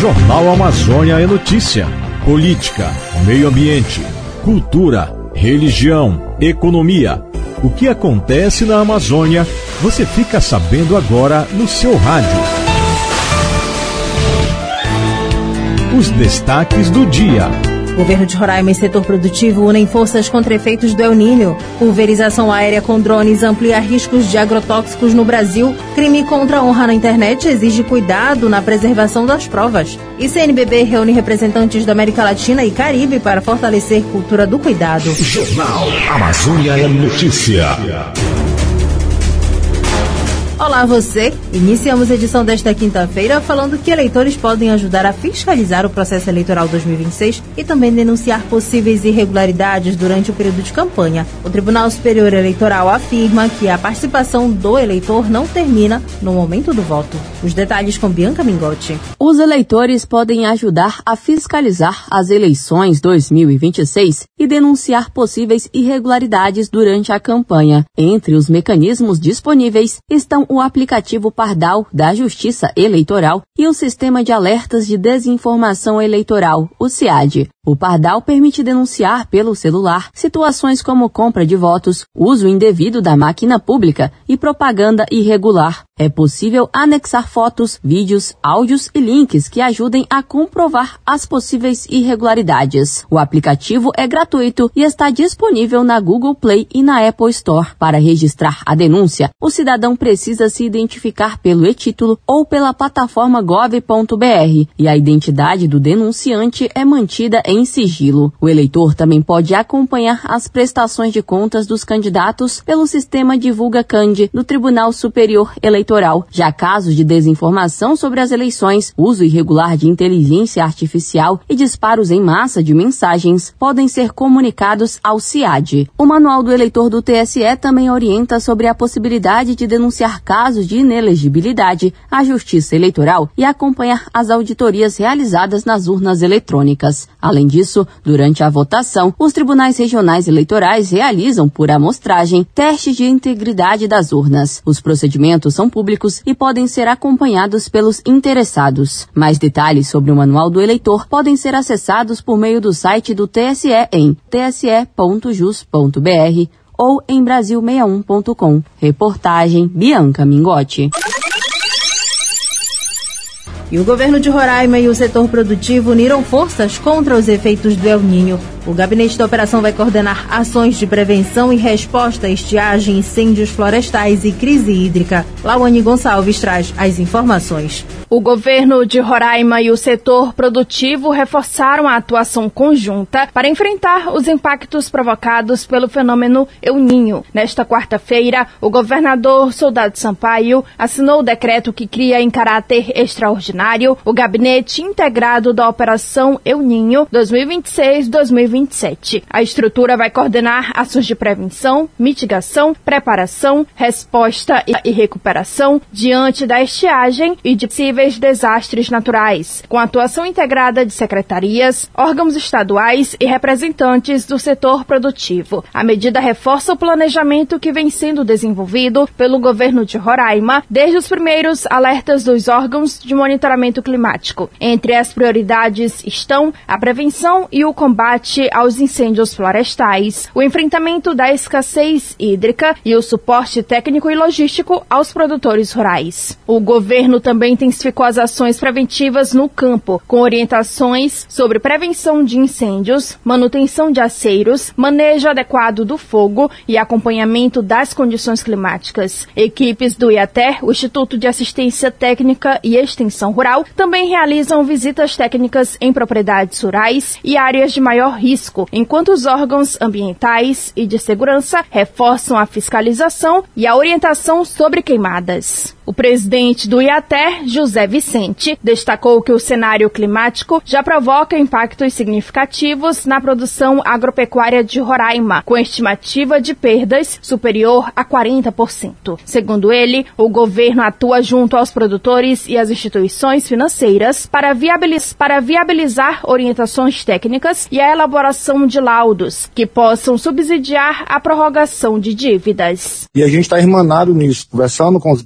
Jornal Amazônia é notícia. Política, meio ambiente, cultura, religião, economia. O que acontece na Amazônia, você fica sabendo agora no seu rádio. Os destaques do dia. Governo de Roraima e setor produtivo unem forças contra efeitos do El Niño. Pulverização aérea com drones amplia riscos de agrotóxicos no Brasil. Crime contra a honra na internet exige cuidado na preservação das provas. E CNBB reúne representantes da América Latina e Caribe para fortalecer cultura do cuidado. Jornal Amazônia é notícia. Olá você! Iniciamos a edição desta quinta-feira falando que eleitores podem ajudar a fiscalizar o processo eleitoral 2026 e também denunciar possíveis irregularidades durante o período de campanha. O Tribunal Superior Eleitoral afirma que a participação do eleitor não termina no momento do voto. Os detalhes com Bianca Mingotti. Os eleitores podem ajudar a fiscalizar as eleições 2026 e denunciar possíveis irregularidades durante a campanha. Entre os mecanismos disponíveis estão o aplicativo Pardal da Justiça Eleitoral e o Sistema de Alertas de Desinformação Eleitoral, o SEAD. O Pardal permite denunciar pelo celular situações como compra de votos, uso indevido da máquina pública e propaganda irregular. É possível anexar fotos, vídeos, áudios e links que ajudem a comprovar as possíveis irregularidades. O aplicativo é gratuito e está disponível na Google Play e na Apple Store. Para registrar a denúncia, o cidadão precisa se identificar pelo e-título ou pela plataforma gov.br e a identidade do denunciante é mantida em sigilo. O eleitor também pode acompanhar as prestações de contas dos candidatos pelo sistema Divulga Cand do Tribunal Superior Eleitoral. Já casos de desinformação sobre as eleições, uso irregular de inteligência artificial e disparos em massa de mensagens podem ser comunicados ao SEAD. O Manual do Eleitor do TSE também orienta sobre a possibilidade de denunciar casos de inelegibilidade à Justiça Eleitoral e acompanhar as auditorias realizadas nas urnas eletrônicas. Além disso, durante a votação, os tribunais regionais eleitorais realizam, por amostragem, testes de integridade das urnas. Os procedimentos são públicos e podem ser acompanhados pelos interessados. Mais detalhes sobre o Manual do Eleitor podem ser acessados por meio do site do TSE em tse.jus.br ou em brasil61.com. Reportagem Bianca Mingotti. E o governo de Roraima e o setor produtivo uniram forças contra os efeitos do El Niño. O gabinete da operação vai coordenar ações de prevenção e resposta à estiagem, incêndios florestais e crise hídrica. Lawane Gonçalves traz as informações. O governo de Roraima e o setor produtivo reforçaram a atuação conjunta para enfrentar os impactos provocados pelo fenômeno El Niño. Nesta quarta-feira, o governador Soldado Sampaio assinou o decreto que cria em caráter extraordinário o Gabinete Integrado da Operação El Niño 2026-2027. A estrutura vai coordenar ações de prevenção, mitigação, preparação, resposta e recuperação diante da estiagem e de possíveis desastres naturais, com atuação integrada de secretarias, órgãos estaduais e representantes do setor produtivo. A medida reforça o planejamento que vem sendo desenvolvido pelo governo de Roraima desde os primeiros alertas dos órgãos de monitoramento climático. Entre as prioridades estão a prevenção e o combate aos incêndios florestais, o enfrentamento da escassez hídrica e o suporte técnico e logístico aos produtores rurais. O governo também intensificou as ações preventivas no campo, com orientações sobre prevenção de incêndios, manutenção de aceiros, manejo adequado do fogo e acompanhamento das condições climáticas. Equipes do IATER, o Instituto de Assistência Técnica e Extensão Rural, também realizam visitas técnicas em propriedades rurais e áreas de maior risco, enquanto os órgãos ambientais e de segurança reforçam a fiscalização e a orientação sobre queimadas. O presidente do IATER, José Vicente, destacou que o cenário climático já provoca impactos significativos na produção agropecuária de Roraima, com estimativa de perdas superior a 40%. Segundo ele, o governo atua junto aos produtores e às instituições financeiras para viabilizar orientações técnicas e a elaboração de laudos que possam subsidiar a prorrogação de dívidas. E a gente está irmanado nisso, conversando com os bancos,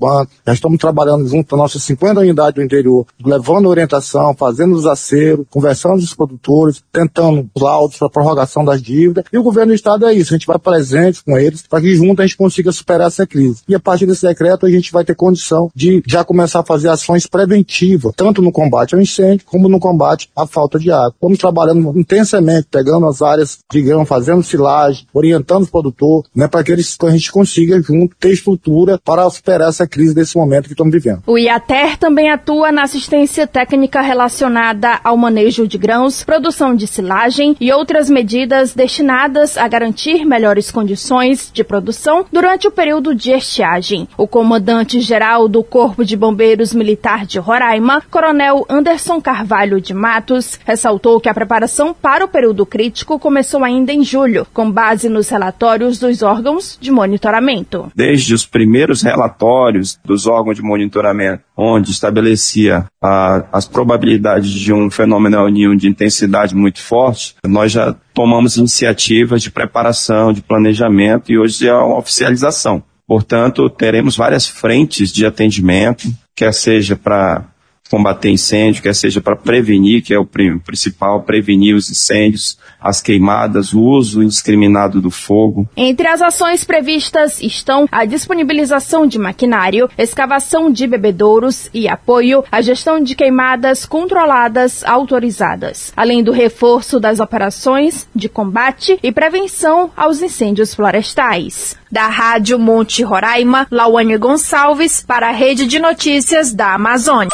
Já estamos trabalhando junto às nossas 50 unidades do interior, levando orientação, fazendo os aceros, conversando com os produtores, tentando laudos para prorrogação das dívidas. E o governo do estado é isso, a gente vai presente com eles para que junto a gente consiga superar essa crise. E a partir desse decreto a gente vai ter condição de já começar a fazer ações preventivas, tanto no combate ao incêndio como no combate à falta de água. Estamos trabalhando intensamente, pegando as áreas de grão, fazendo silagem, orientando os produtores, para que a gente consiga junto ter estrutura para superar essa crise desse momento que estamos vivendo. O IATER também atua na assistência técnica relacionada ao manejo de grãos, produção de silagem e outras medidas destinadas a garantir melhores condições de produção durante o período de estiagem. O comandante-geral do Corpo de Bombeiros Militar de Roraima, Coronel Anderson Carvalho de Matos, ressaltou que a preparação para o período crítico começou ainda em julho, com base nos relatórios dos órgãos de monitoramento. Desde os primeiros relatórios dos órgãos de monitoramento, onde estabelecia as probabilidades de um fenômeno El Niño de intensidade muito forte, nós já tomamos iniciativas de preparação, de planejamento e hoje é uma oficialização. Portanto, teremos várias frentes de atendimento, quer seja para combater incêndio, quer seja para prevenir, que é o principal, prevenir os incêndios, as queimadas, o uso indiscriminado do fogo. Entre as ações previstas estão a disponibilização de maquinário, escavação de bebedouros e apoio à gestão de queimadas controladas autorizadas, além do reforço das operações de combate e prevenção aos incêndios florestais. Da Rádio Monte Roraima, Lauane Gonçalves para a Rede de Notícias da Amazônia.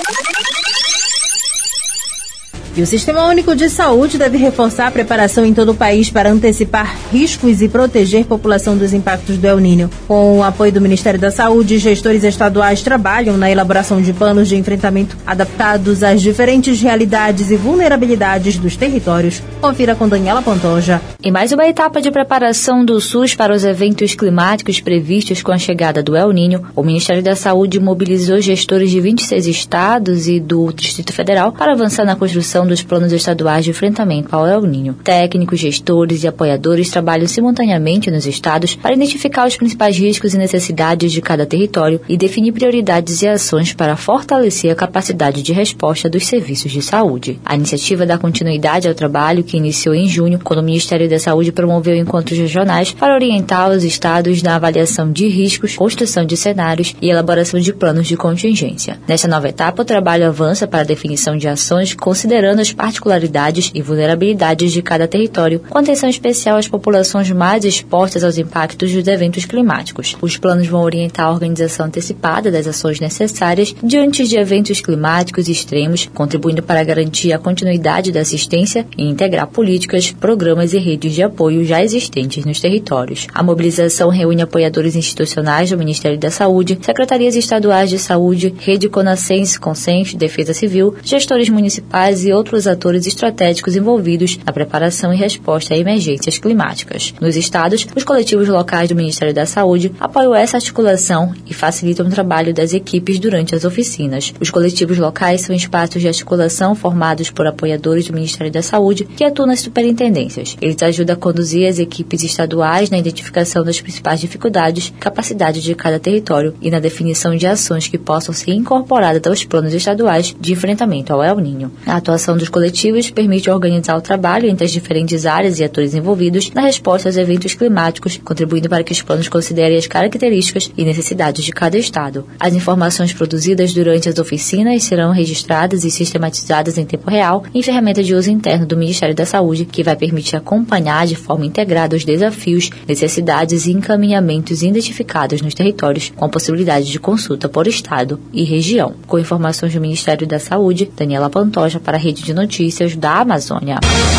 E o Sistema Único de Saúde deve reforçar a preparação em todo o país para antecipar riscos e proteger a população dos impactos do El Niño. Com o apoio do Ministério da Saúde, gestores estaduais trabalham na elaboração de planos de enfrentamento adaptados às diferentes realidades e vulnerabilidades dos territórios. Confira com Daniela Pantoja. Em mais uma etapa de preparação do SUS para os eventos climáticos previstos com a chegada do El Niño, o Ministério da Saúde mobilizou gestores de 26 estados e do Distrito Federal para avançar na construção dos planos estaduais de enfrentamento ao El Niño. Técnicos, gestores e apoiadores trabalham simultaneamente nos estados para identificar os principais riscos e necessidades de cada território e definir prioridades e ações para fortalecer a capacidade de resposta dos serviços de saúde. A iniciativa dá continuidade ao trabalho que iniciou em junho, quando o Ministério da Saúde promoveu encontros regionais para orientar os estados na avaliação de riscos, construção de cenários e elaboração de planos de contingência. Nesta nova etapa, o trabalho avança para a definição de ações considerando as particularidades e vulnerabilidades de cada território, com atenção especial às populações mais expostas aos impactos dos eventos climáticos. Os planos vão orientar a organização antecipada das ações necessárias diante de eventos climáticos extremos, contribuindo para garantir a continuidade da assistência e integrar políticas, programas e redes de apoio já existentes nos territórios. A mobilização reúne apoiadores institucionais do Ministério da Saúde, secretarias estaduais de saúde, Rede Conascense, Consens, Defesa Civil, gestores municipais e outros atores estratégicos envolvidos na preparação e resposta a emergências climáticas. Nos estados, os coletivos locais do Ministério da Saúde apoiam essa articulação e facilitam o trabalho das equipes durante as oficinas. Os coletivos locais são espaços de articulação formados por apoiadores do Ministério da Saúde que atuam nas superintendências. Eles ajudam a conduzir as equipes estaduais na identificação das principais dificuldades, capacidades de cada território e na definição de ações que possam ser incorporadas aos planos estaduais de enfrentamento ao El Niño. A atuação dos coletivos permite organizar o trabalho entre as diferentes áreas e atores envolvidos na resposta aos eventos climáticos, contribuindo para que os planos considerem as características e necessidades de cada estado. As informações produzidas durante as oficinas serão registradas e sistematizadas em tempo real em ferramenta de uso interno do Ministério da Saúde, que vai permitir acompanhar de forma integrada os desafios, necessidades e encaminhamentos identificados nos territórios, com a possibilidade de consulta por estado e região. Com informações do Ministério da Saúde, Daniela Pantoja para a Rede de Notícias da Amazônia.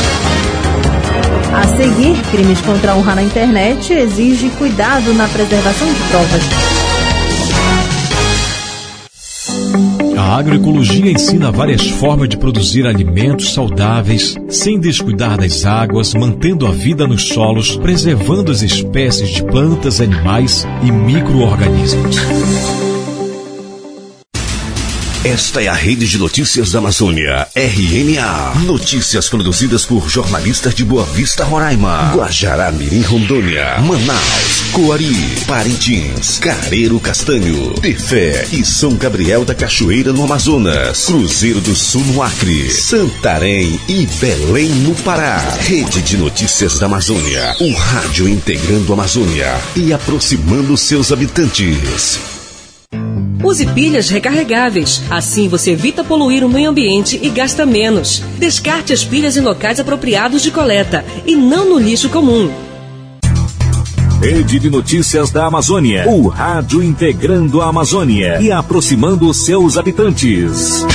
A seguir, crimes contra a honra na internet exige cuidado na preservação de provas. A agroecologia ensina várias formas de produzir alimentos saudáveis, sem descuidar das águas, mantendo a vida nos solos, preservando as espécies de plantas, animais e micro-organismos. Esta é a Rede de Notícias da Amazônia, RNA. Notícias produzidas por jornalistas de Boa Vista, Roraima, Guajará-Mirim, Rondônia, Manaus, Coari, Parintins, Careiro Castanho, Tefé e São Gabriel da Cachoeira no Amazonas, Cruzeiro do Sul no Acre, Santarém e Belém no Pará. Rede de Notícias da Amazônia, o rádio integrando a Amazônia e aproximando seus habitantes. Use pilhas recarregáveis. Assim você evita poluir o meio ambiente e gasta menos. Descarte as pilhas em locais apropriados de coleta e não no lixo comum. Rede de Notícias da Amazônia. O rádio integrando a Amazônia e aproximando seus habitantes.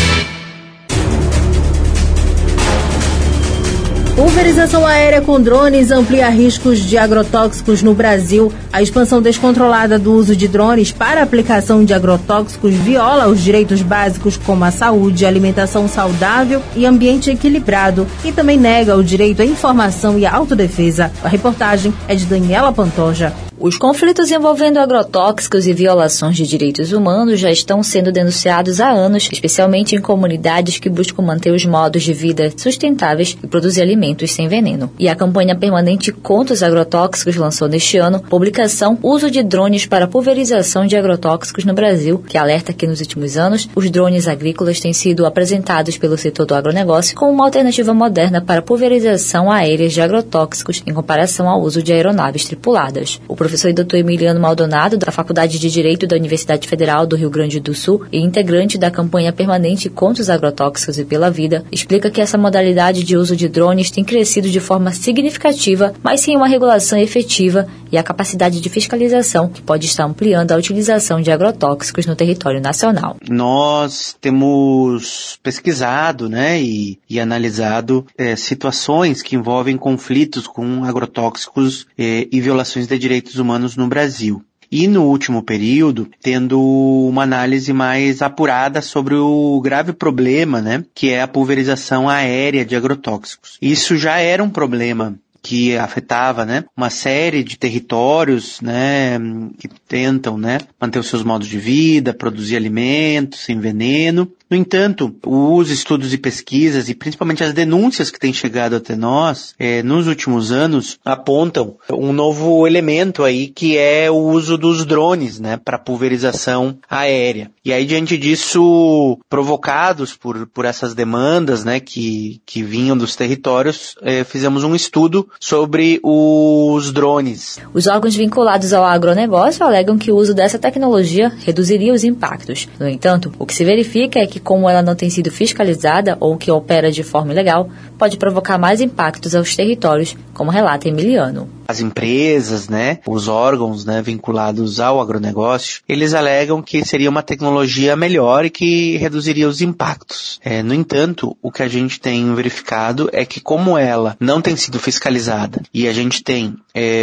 Pulverização aérea com drones amplia riscos de agrotóxicos no Brasil. A expansão descontrolada do uso de drones para aplicação de agrotóxicos viola os direitos básicos como a saúde, alimentação saudável e ambiente equilibrado e também nega o direito à informação e à autodefesa. A reportagem é de Daniela Pantoja. Os conflitos envolvendo agrotóxicos e violações de direitos humanos já estão sendo denunciados há anos, especialmente em comunidades que buscam manter os modos de vida sustentáveis e produzir alimentos sem veneno. E a campanha permanente contra os agrotóxicos lançou neste ano publicação Uso de Drones para Pulverização de Agrotóxicos no Brasil, que alerta que nos últimos anos os drones agrícolas têm sido apresentados pelo setor do agronegócio como uma alternativa moderna para pulverização aérea de agrotóxicos em comparação ao uso de aeronaves tripuladas. O professor Dr. Emiliano Maldonado, da Faculdade de Direito da Universidade Federal do Rio Grande do Sul e integrante da campanha permanente contra os agrotóxicos e pela vida, explica que essa modalidade de uso de drones tem crescido de forma significativa, mas sem uma regulação efetiva e a capacidade de fiscalização que pode estar ampliando a utilização de agrotóxicos no território nacional. Nós temos pesquisado, e analisado situações que envolvem conflitos com agrotóxicos e violações de direitos humanos no Brasil. E no último período, tendo uma análise mais apurada sobre o grave problema, que é a pulverização aérea de agrotóxicos. Isso já era um problema que afetava, uma série de territórios, que tentam, manter os seus modos de vida, produzir alimentos sem veneno. No entanto, os estudos e pesquisas e principalmente as denúncias que têm chegado até nós, nos últimos anos, apontam um novo elemento aí que é o uso dos drones, para pulverização aérea. E aí, diante disso, provocados por essas demandas, que vinham dos territórios, fizemos um estudo sobre os drones. Os órgãos vinculados ao agronegócio alegam que o uso dessa tecnologia reduziria os impactos. No entanto, o que se verifica é que, como ela não tem sido fiscalizada ou que opera de forma ilegal, pode provocar mais impactos aos territórios, como relata Emiliano. As empresas, os órgãos, vinculados ao agronegócio, eles alegam que seria uma tecnologia melhor e que reduziria os impactos. No entanto, o que a gente tem verificado é que como ela não tem sido fiscalizada e a gente tem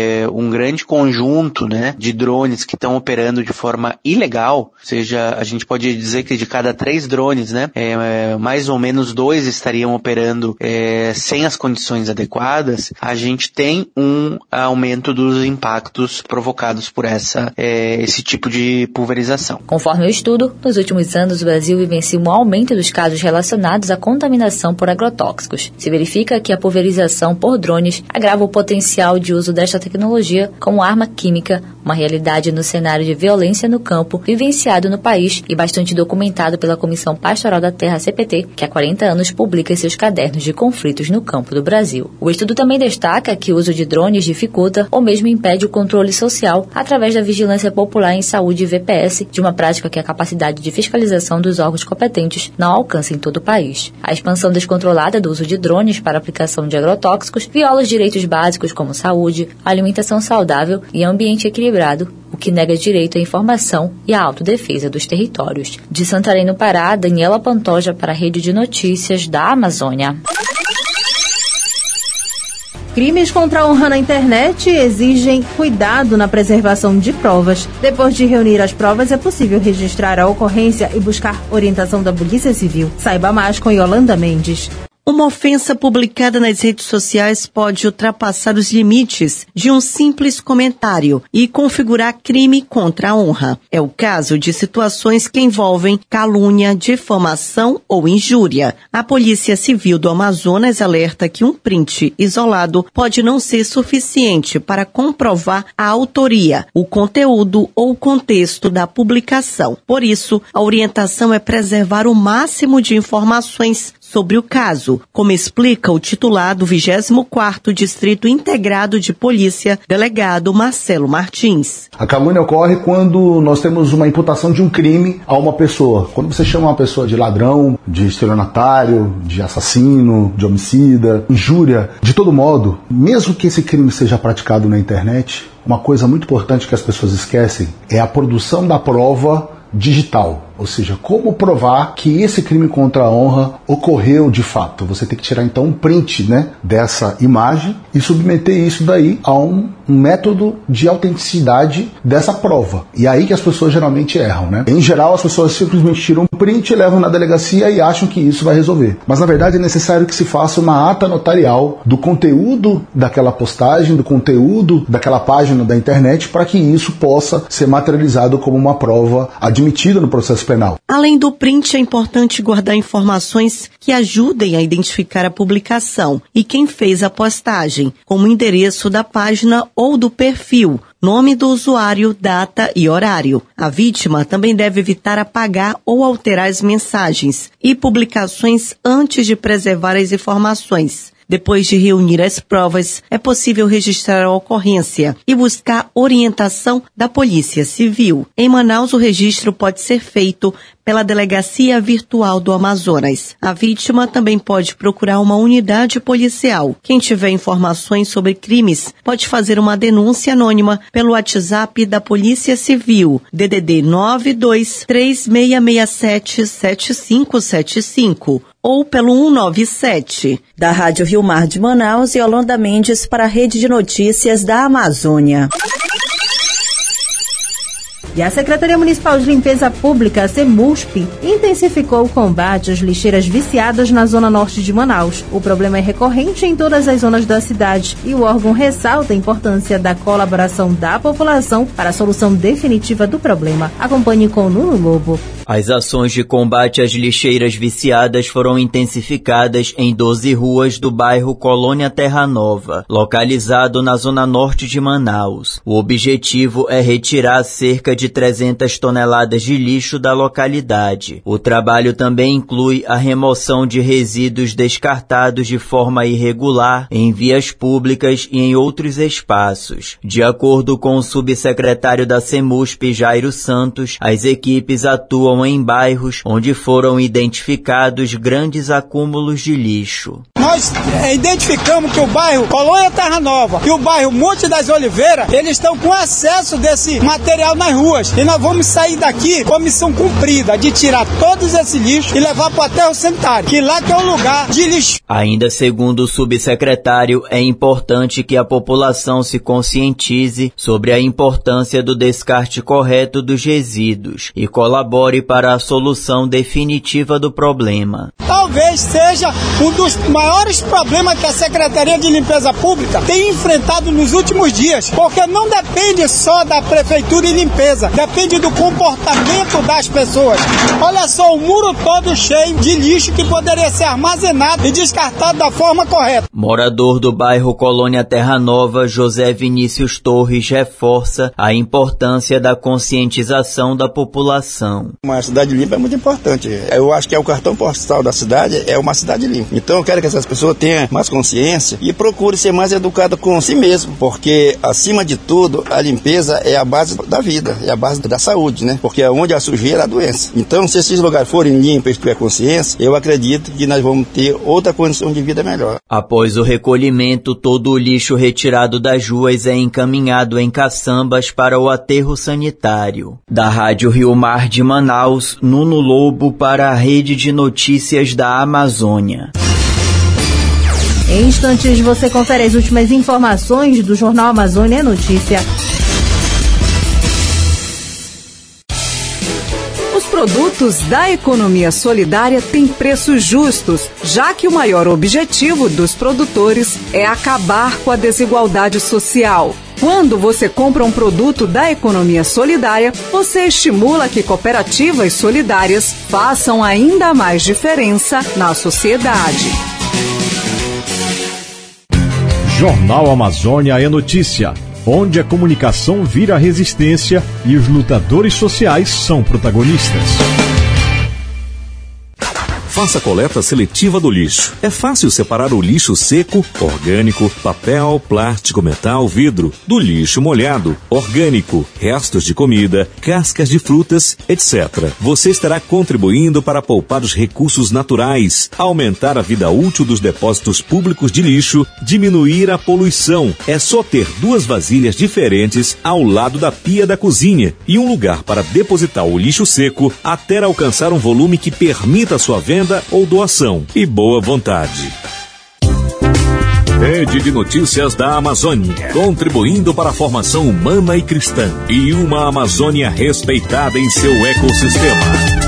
um grande conjunto, de drones que estão operando de forma ilegal, ou seja, a gente pode dizer que de cada 3 drones, mais ou menos 2 estariam operando sem as condições adequadas, a gente tem um aumento dos impactos provocados por esse tipo de pulverização. Conforme o estudo, nos últimos anos o Brasil vivencia um aumento dos casos relacionados à contaminação por agrotóxicos. Se verifica que a pulverização por drones agrava o potencial de uso desta tecnologia como arma química, uma realidade no cenário de violência no campo vivenciado no país e bastante documentado pela Comissão Pastoral da Terra, CPT, que há 40 anos publica seus cadernos de conflitos no campo do Brasil. O estudo também destaca que o uso de drones dificulta ou mesmo impede o controle social através da vigilância popular em saúde VPS, de uma prática que a capacidade de fiscalização dos órgãos competentes não alcança em todo o país. A expansão descontrolada do uso de drones para aplicação de agrotóxicos viola os direitos básicos como saúde, alimentação saudável e ambiente equilibrado, o que nega direito à informação e à autodefesa dos territórios. De Santarém, no Pará, Daniela Pantoja para a Rede de Notícias da Amazônia. Crimes contra a honra na internet exigem cuidado na preservação de provas. Depois de reunir as provas, é possível registrar a ocorrência e buscar orientação da Polícia Civil. Saiba mais com Yolanda Mendes. Uma ofensa publicada nas redes sociais pode ultrapassar os limites de um simples comentário e configurar crime contra a honra. É o caso de situações que envolvem calúnia, difamação ou injúria. A Polícia Civil do Amazonas alerta que um print isolado pode não ser suficiente para comprovar a autoria, o conteúdo ou o contexto da publicação. Por isso, a orientação é preservar o máximo de informações sobre o caso, como explica o titular do 24º Distrito Integrado de Polícia, delegado Marcelo Martins. A calúnia ocorre quando nós temos uma imputação de um crime a uma pessoa. Quando você chama uma pessoa de ladrão, de estelionatário, de assassino, de homicida, injúria, de todo modo, mesmo que esse crime seja praticado na internet, uma coisa muito importante que as pessoas esquecem é a produção da prova digital. Ou seja, como provar que esse crime contra a honra ocorreu de fato. Você tem que tirar então um print, dessa imagem e submeter isso daí a um método de autenticidade dessa prova. E aí que as pessoas geralmente erram, Em geral, as pessoas simplesmente tiram um print, levam na delegacia e acham que isso vai resolver. Mas na verdade é necessário que se faça uma ata notarial do conteúdo daquela postagem, do conteúdo daquela página da internet, para que isso possa ser materializado como uma prova admitida no processo penal. Além do print, é importante guardar informações que ajudem a identificar a publicação e quem fez a postagem, como o endereço da página ou do perfil, nome do usuário, data e horário. A vítima também deve evitar apagar ou alterar as mensagens e publicações antes de preservar as informações. Depois de reunir as provas, é possível registrar a ocorrência e buscar orientação da Polícia Civil. Em Manaus, o registro pode ser feito pela Delegacia Virtual do Amazonas. A vítima também pode procurar uma unidade policial. Quem tiver informações sobre crimes pode fazer uma denúncia anônima pelo WhatsApp da Polícia Civil, DDD 9236677575. Ou pelo 197. Da Rádio Rio Mar de Manaus, e Yolanda Mendes para a Rede de Notícias da Amazônia. E a Secretaria Municipal de Limpeza Pública, a CEMUSP, intensificou o combate às lixeiras viciadas na zona norte de Manaus. O problema é recorrente em todas as zonas da cidade e o órgão ressalta a importância da colaboração da população para a solução definitiva do problema. Acompanhe com Nuno Lobo. As ações de combate às lixeiras viciadas foram intensificadas em 12 ruas do bairro Colônia Terra Nova, localizado na zona norte de Manaus. O objetivo é retirar cerca de 300 toneladas de lixo da localidade. O trabalho também inclui a remoção de resíduos descartados de forma irregular em vias públicas e em outros espaços. De acordo com o subsecretário da CEMUSP, Jairo Santos, as equipes atuam em bairros onde foram identificados grandes acúmulos de lixo. Nós identificamos que o bairro Colônia Terra Nova e o bairro Monte das Oliveiras, eles estão com excesso desse material nas ruas. E nós vamos sair daqui com a missão cumprida de tirar todos esse lixo e levar para o aterro sanitário, que lá que é o lugar de lixo. Ainda segundo o subsecretário, é importante que a população se conscientize sobre a importância do descarte correto dos resíduos e colabore para a solução definitiva do problema. Talvez seja um dos maiores problemas que a Secretaria de Limpeza Pública tem enfrentado nos últimos dias, porque não depende só da Prefeitura e limpeza, depende do comportamento das pessoas. Olha só, o muro todo cheio de lixo que poderia ser armazenado e descartado da forma correta. Morador do bairro Colônia Terra Nova, José Vinícius Torres reforça a importância da conscientização da população. Uma cidade limpa é muito importante. Eu acho que é o cartão postal da cidade, é uma cidade limpa. Então eu quero que essas pessoas tenham mais consciência e procurem ser mais educadas com si mesmo, porque acima de tudo a limpeza é a base da vida, é a base da saúde, Porque onde a sujeira, a doença. Então se esses lugares forem limpos e tiver consciência, eu acredito que nós vamos ter outra condição de vida melhor. Após o recolhimento, todo o lixo retirado das ruas é encaminhado em caçambas para o aterro sanitário. Da Rádio Rio Mar de Manaus, Nuno Lobo para a Rede de Notícias da Amazônia. Em instantes você confere as últimas informações do Jornal Amazônia Notícia. Os produtos da economia solidária têm preços justos, já que o maior objetivo dos produtores é acabar com a desigualdade social. Quando você compra um produto da economia solidária, você estimula que cooperativas solidárias façam ainda mais diferença na sociedade. Jornal Amazônia é notícia, onde a comunicação vira resistência e os lutadores sociais são protagonistas. Faça a coleta seletiva do lixo. É fácil separar o lixo seco, orgânico, papel, plástico, metal, vidro, do lixo molhado, orgânico, restos de comida, cascas de frutas, etc. Você estará contribuindo para poupar os recursos naturais, aumentar a vida útil dos depósitos públicos de lixo, diminuir a poluição. É só ter 2 vasilhas diferentes ao lado da pia da cozinha e um lugar para depositar o lixo seco até alcançar um volume que permita a sua venda ou doação e boa vontade. Rede de Notícias da Amazônia, contribuindo para a formação humana e cristã e uma Amazônia respeitada em seu ecossistema.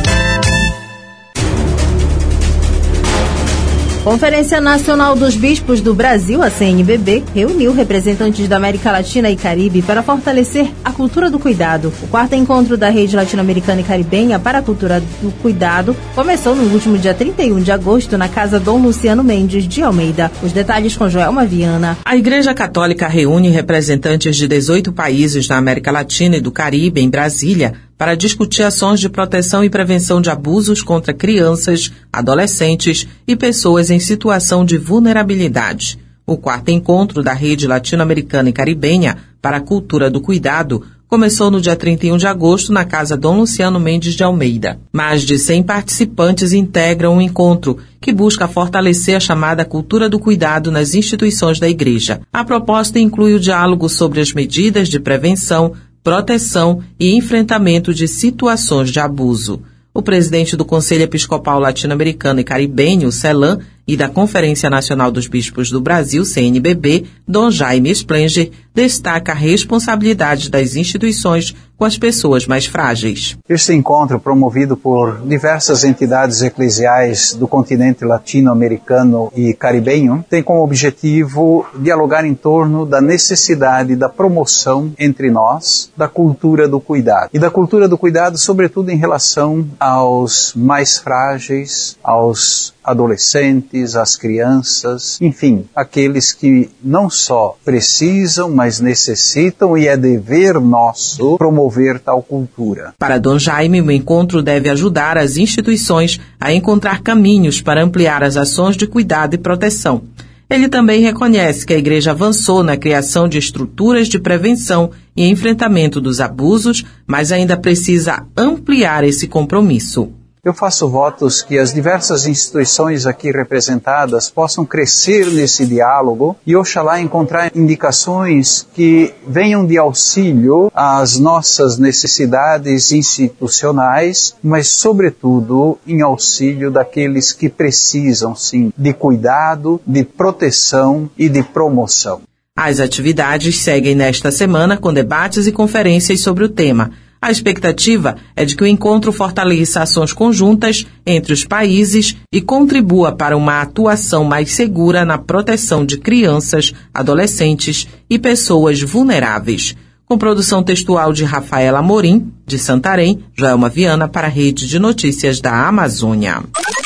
Conferência Nacional dos Bispos do Brasil, a CNBB, reuniu representantes da América Latina e Caribe para fortalecer a cultura do cuidado. O 4º encontro da Rede Latino-Americana e Caribenha para a Cultura do Cuidado começou no último dia 31 de agosto na Casa Dom Luciano Mendes de Almeida. Os detalhes com Joelma Viana. A Igreja Católica reúne representantes de 18 países da América Latina e do Caribe em Brasília para discutir ações de proteção e prevenção de abusos contra crianças, adolescentes e pessoas em situação de vulnerabilidade. O 4º encontro da Rede Latino-Americana e Caribenha para a Cultura do Cuidado começou no dia 31 de agosto na Casa Dom Luciano Mendes de Almeida. Mais de 100 participantes integram o encontro, que busca fortalecer a chamada cultura do cuidado nas instituições da Igreja. A proposta inclui o diálogo sobre as medidas de prevenção, proteção e enfrentamento de situações de abuso. O presidente do Conselho Episcopal Latino-Americano e Caribenho, CELAM, e da Conferência Nacional dos Bispos do Brasil, CNBB, Dom Jaime Splanger, destaca a responsabilidade das instituições com as pessoas mais frágeis. Este encontro, promovido por diversas entidades eclesiais do continente latino-americano e caribenho, tem como objetivo dialogar em torno da necessidade da promoção entre nós da cultura do cuidado. E da cultura do cuidado, sobretudo em relação aos mais frágeis, aos adolescentes, às crianças, enfim, aqueles que não só precisam, mas necessitam, e é dever nosso promover tal cultura. Para Dom Jaime, o encontro deve ajudar as instituições a encontrar caminhos para ampliar as ações de cuidado e proteção. Ele também reconhece que a Igreja avançou na criação de estruturas de prevenção e enfrentamento dos abusos, mas ainda precisa ampliar esse compromisso. Eu faço votos que as diversas instituições aqui representadas possam crescer nesse diálogo e oxalá encontrar indicações que venham de auxílio às nossas necessidades institucionais, mas sobretudo em auxílio daqueles que precisam, sim, de cuidado, de proteção e de promoção. As atividades seguem nesta semana com debates e conferências sobre o tema. A expectativa é de que o encontro fortaleça ações conjuntas entre os países e contribua para uma atuação mais segura na proteção de crianças, adolescentes e pessoas vulneráveis. Com produção textual de Rafaela Amorim, de Santarém, Joelma Viana para a Rede de Notícias da Amazônia.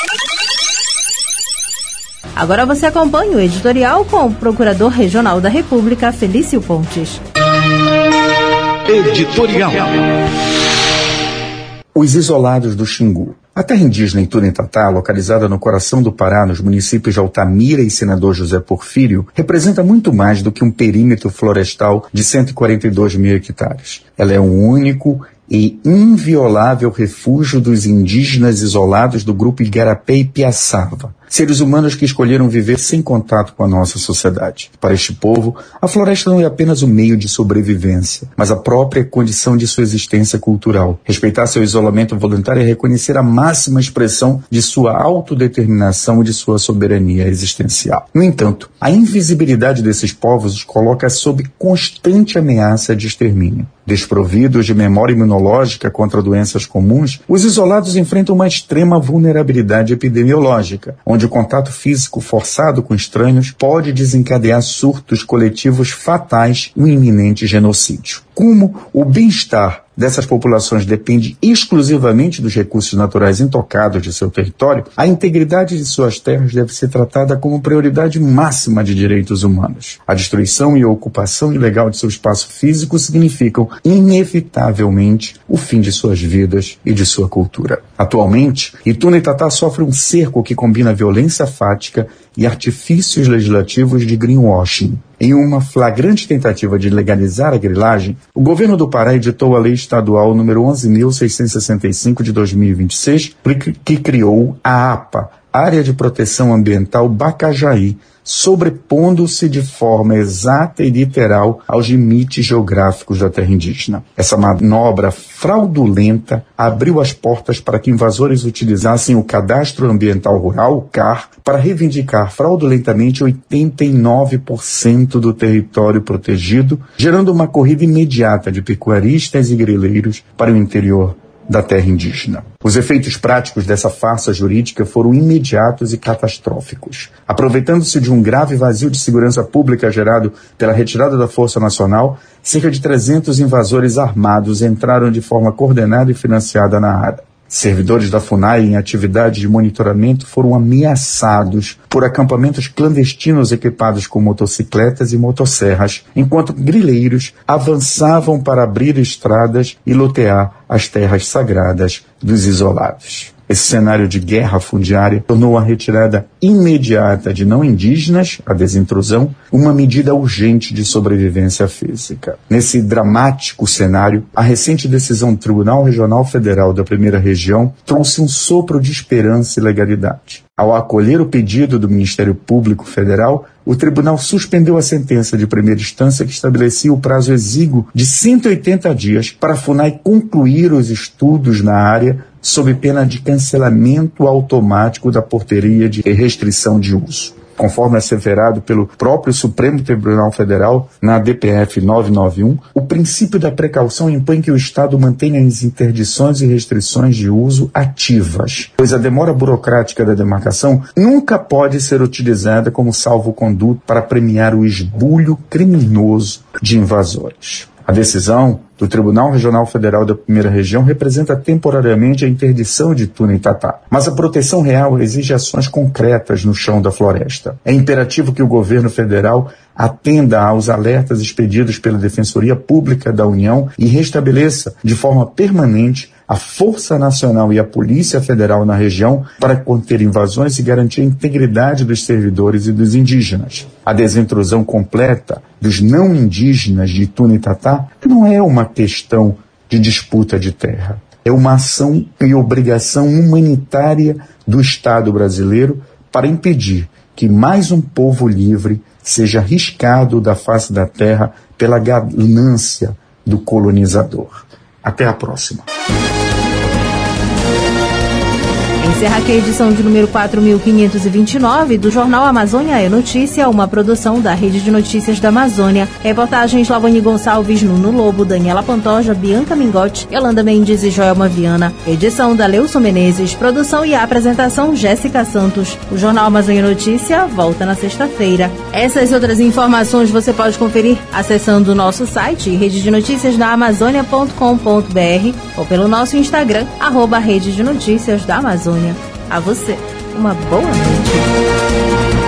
Agora você acompanha o editorial com o Procurador Regional da República, Felício Pontes. Editorial. Os isolados do Xingu. A terra indígena Iturentatá, localizada no coração do Pará, nos municípios de Altamira e Senador José Porfírio, representa muito mais do que um perímetro florestal de 142 mil hectares. Ela é um único e inviolável refúgio dos indígenas isolados do grupo Igarapé e Piaçava. seres humanos que escolheram viver sem contato com a nossa sociedade. Para este povo, a floresta não é apenas um meio de sobrevivência, mas a própria condição de sua existência cultural. Respeitar seu isolamento voluntário é reconhecer a máxima expressão de sua autodeterminação e de sua soberania existencial. No entanto, a invisibilidade desses povos os coloca sob constante ameaça de extermínio. Desprovidos de memória imunológica contra doenças comuns, os isolados enfrentam uma extrema vulnerabilidade epidemiológica, onde o contato físico forçado com estranhos pode desencadear surtos coletivos fatais e um iminente genocídio. Como o bem-estar dessas populações depende exclusivamente dos recursos naturais intocados de seu território, a integridade de suas terras deve ser tratada como prioridade máxima de direitos humanos. A destruição e a ocupação ilegal de seu espaço físico significam, inevitavelmente, o fim de suas vidas e de sua cultura. Atualmente, Ituno-Itatá sofre um cerco que combina violência fática e artifícios legislativos de greenwashing. Em uma flagrante tentativa de legalizar a grilagem, o governo do Pará editou a Lei Estadual número 11.665 de 2026, que criou a APA, Área de Proteção Ambiental Bacajaí, sobrepondo-se de forma exata e literal aos limites geográficos da terra indígena. Essa manobra fraudulenta abriu as portas para que invasores utilizassem o Cadastro Ambiental Rural, o CAR, para reivindicar fraudulentamente 89% do território protegido, gerando uma corrida imediata de pecuaristas e grileiros para o interior da terra indígena. Os efeitos práticos dessa farsa jurídica foram imediatos e catastróficos. Aproveitando-se de um grave vazio de segurança pública gerado pela retirada da Força Nacional, cerca de 300 invasores armados entraram de forma coordenada e financiada na área. Servidores da FUNAI em atividade de monitoramento foram ameaçados por acampamentos clandestinos equipados com motocicletas e motosserras, enquanto grileiros avançavam para abrir estradas e lotear as terras sagradas dos isolados. Esse cenário de guerra fundiária tornou a retirada imediata de não indígenas, a desintrusão, uma medida urgente de sobrevivência física. Nesse dramático cenário, a recente decisão do Tribunal Regional Federal da Primeira Região trouxe um sopro de esperança e legalidade. Ao acolher o pedido do Ministério Público Federal, o tribunal suspendeu a sentença de primeira instância que estabelecia o prazo exíguo de 180 dias para a FUNAI concluir os estudos na área sob pena de cancelamento automático da portaria de restrição de uso. Conforme asseverado pelo próprio Supremo Tribunal Federal na DPF 991, o princípio da precaução impõe que o Estado mantenha as interdições e restrições de uso ativas, pois a demora burocrática da demarcação nunca pode ser utilizada como salvo-conduto para premiar o esbulho criminoso de invasores. A decisão do Tribunal Regional Federal da Primeira Região representa temporariamente a interdição de Ituno-Itatá, mas a proteção real exige ações concretas no chão da floresta. É imperativo que o governo federal atenda aos alertas expedidos pela Defensoria Pública da União e restabeleça de forma permanente a Força Nacional e a Polícia Federal na região para conter invasões e garantir a integridade dos servidores e dos indígenas. A desintrusão completa dos não indígenas de Ituno-Itatá não é uma questão de disputa de terra. É uma ação e obrigação humanitária do Estado brasileiro para impedir que mais um povo livre seja riscado da face da terra pela ganância do colonizador. Até a próxima. Encerra aqui a edição de número 4.529 do Jornal Amazônia é Notícia, uma produção da Rede de Notícias da Amazônia. Reportagens Lavani Gonçalves, Nuno Lobo, Daniela Pantoja, Bianca Mingotti, Yolanda Mendes e Joelma Viana. Edição da Leuson Menezes, produção e apresentação Jéssica Santos. O Jornal Amazônia é Notícia volta na sexta-feira. Essas e outras informações você pode conferir acessando o nosso site rededenoticiasdaamazônia.com.br ou pelo nosso Instagram, @Rede de Notícias da Amazônia. A você, uma boa noite.